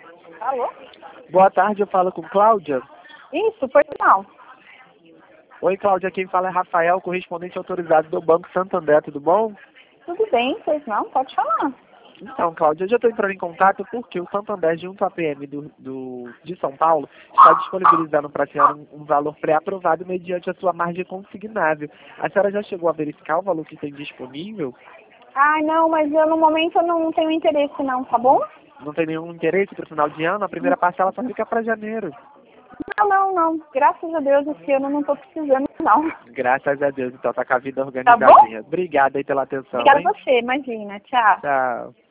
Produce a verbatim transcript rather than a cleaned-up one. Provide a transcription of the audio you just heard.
Alô? Boa tarde, eu falo com Cláudia. Isso, foi mal. Oi, Cláudia, quem fala é Rafael, correspondente autorizado do Banco Santander, tudo bom? Tudo bem, pois não, pode falar. Então, Cláudia, eu já estou entrando em contato porque o Santander, junto à P M do, do, de São Paulo, está disponibilizando para a senhora um, um valor pré-aprovado mediante a sua margem consignável. A senhora já chegou a verificar o valor que tem disponível? Ah, não, mas eu no momento eu não tenho interesse não, tá bom? Não tem nenhum interesse para o final de ano? A primeira parcela só fica para janeiro. Não, não, não. Graças a Deus esse ano eu não tô precisando, não. Graças a Deus, então, tá com a vida Tá bom? organizadinha. Obrigada aí pela atenção, Obrigada hein? a você, imagina. Tchau. Tchau.